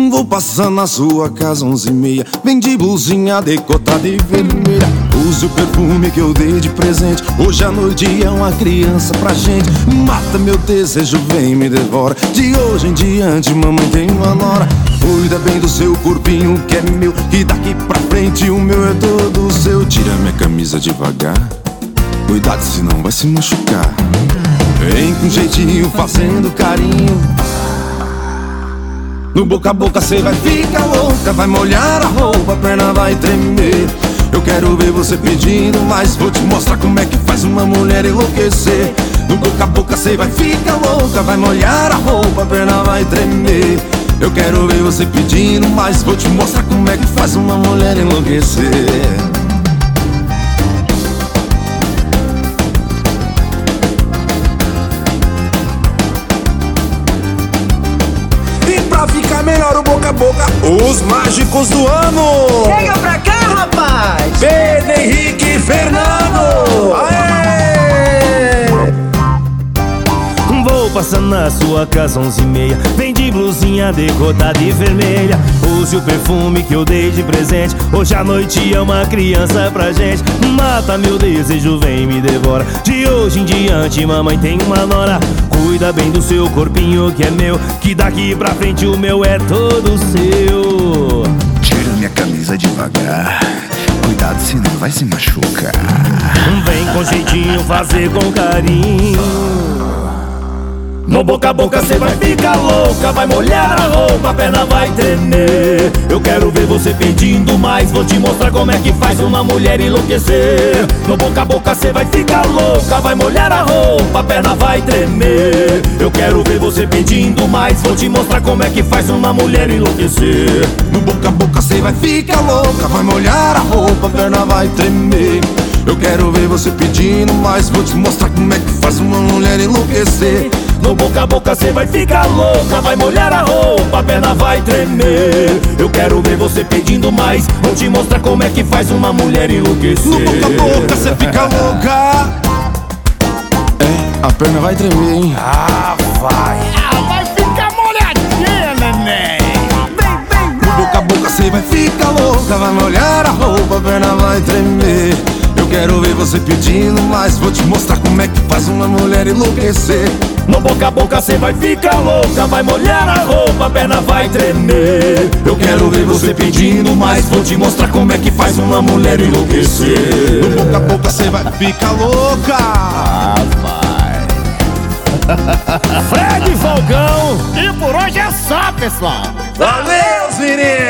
Vou passar na sua casa 11h30. Vem de blusinha decotada e vermelha. Use o perfume que eu dei de presente. Hoje à noite é uma criança pra gente. Mata meu desejo, vem me devora. De hoje em diante mamãe tem uma nora. Cuida bem do seu corpinho que é meu, e daqui pra frente o meu é todo seu. Tira minha camisa devagar, cuidado senão vai se machucar. Vem com jeitinho fazendo carinho. No boca a boca cê vai ficar louca. Vai molhar a roupa, a perna vai tremer. Eu quero ver você pedindo mais. Vou te mostrar como é que faz uma mulher enlouquecer. No boca a boca cê vai ficar louca. Vai molhar a roupa, a perna vai tremer. Eu quero ver você pedindo mais. Vou te mostrar como é que faz uma mulher enlouquecer. Pra ficar melhor o boca a boca, os mágicos do ano. Chega pra cá, rapaz! Pedro Henrique e Fernando. Aê! Vou passar na sua casa 11h30. Vem de blusinha decotada e vermelha. Use o perfume que eu dei de presente. Hoje à noite é uma criança pra gente. Mata meu desejo, vem me devora. De hoje em diante mamãe tem uma nora. Cuida bem do seu corpinho que é meu, que daqui pra frente o meu é todo seu. Tira minha camisa devagar, cuidado senão vai se machucar. Vem com jeitinho fazer com carinho. No boca a boca cê vai ficar louca. Vai molhar a roupa, a perna vai tremer. Eu quero ver você pedindo mais. Vou te mostrar como é que faz uma mulher enlouquecer. No boca a boca cê vai ficar louca. Vai molhar a roupa, a perna vai tremer. Eu quero ver você pedindo mais. Vou te mostrar como é que faz uma mulher enlouquecer. No boca a boca cê vai ficar louca. Vai molhar a roupa, a perna vai tremer. Eu quero ver você pedindo mais. Vou te mostrar como é que faz uma mulher enlouquecer. No boca a boca cê vai ficar louca. Vai molhar a roupa, a perna vai tremer. Eu quero ver você pedindo mais. Vou te mostrar como é que faz uma mulher enlouquecer. No boca a boca cê fica louca. É, a perna vai tremer, hein? Vai ficar molhadinha, neném. Vem. No boca a boca cê vai ficar louca. Vai molhar a roupa, a perna vai tremer. Eu quero ver você pedindo mais. Vou te mostrar como é que faz uma mulher enlouquecer. No boca a boca cê vai ficar louca. Vai molhar a roupa, a perna vai tremer. Eu quero ver você pedindo mais. Vou te mostrar como é que faz uma mulher enlouquecer. No boca a boca cê vai ficar louca. Fred Falcão. E por hoje é só, pessoal. Valeu, meninos!